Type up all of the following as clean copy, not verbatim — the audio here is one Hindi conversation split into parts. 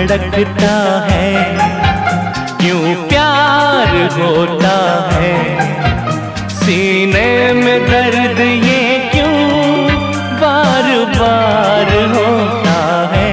धड़कता है, क्यों प्यार होता है, सीने में दर्द ये क्यों बार बार होता है।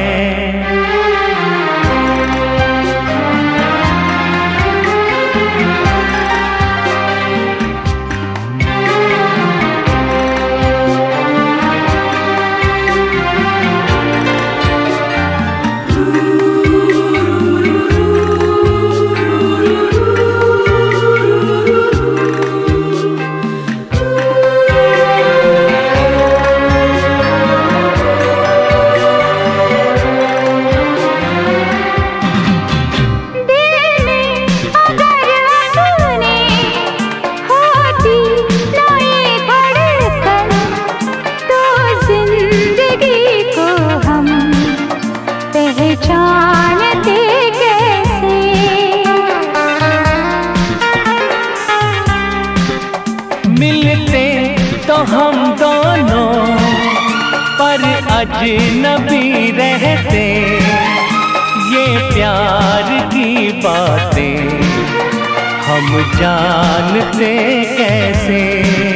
मिलते तो हम दोनों पर अजनबी रहते, ये प्यार की बातें हम जानते कैसे।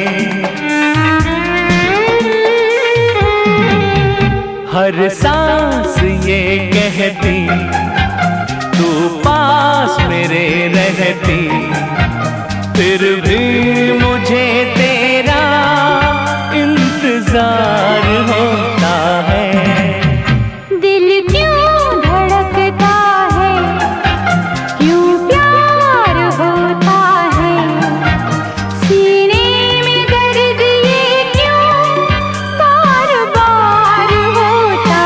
हर सांस ये कहती तू पास मेरे रहती, फिर भी मुझे तेरा इंतजार होता है। दिल क्यों धड़कता है, क्यों प्यार होता है, सीने में दर्द ये क्यों बार बार होता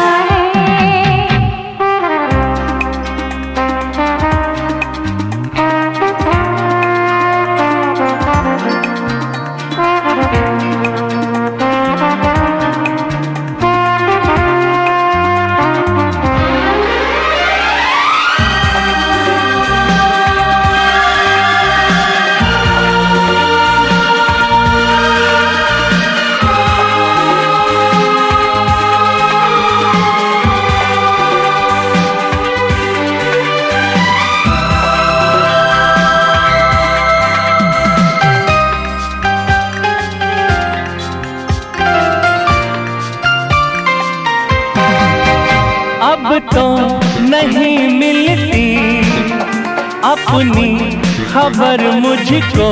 अब तो नहीं मिलती अपनी खबर मुझको,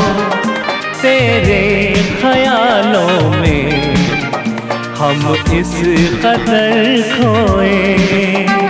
तेरे ख्यालों में हम इस कदर खोए।